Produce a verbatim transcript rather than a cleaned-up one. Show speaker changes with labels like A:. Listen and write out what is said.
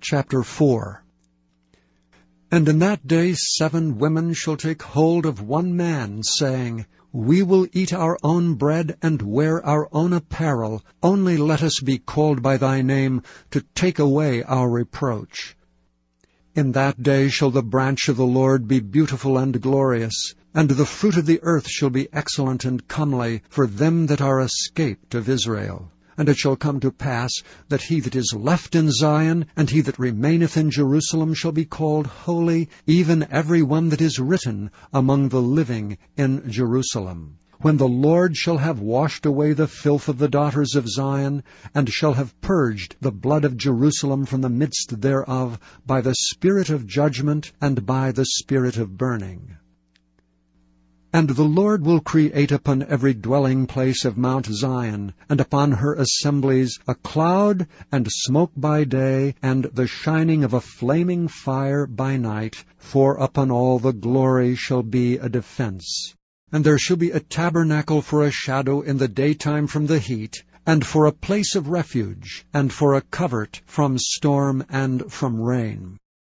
A: chapter four. And in that day seven women shall take hold of one man, saying, We will eat our own bread and wear our own apparel, only let us be called by thy name, to take away our reproach. In that day shall the branch of the Lord be beautiful and glorious, and the fruit of the earth shall be excellent and comely for them that are escaped of Israel. And it shall come to pass that he that is left in Zion, and he that remaineth in Jerusalem, shall be called holy, even every one that is written among the living in Jerusalem. When the Lord shall have washed away the filth of the daughters of Zion, and shall have purged the blood of Jerusalem from the midst thereof, by the spirit of judgment and by the spirit of burning. And the Lord will create upon every dwelling place of Mount Zion, and upon her assemblies, a cloud and smoke by day, and the shining of a flaming fire by night, for upon all the glory shall be a defense. And there shall be a tabernacle for a shadow in the daytime from the heat, and for a place of refuge, and for a covert from storm and from rain.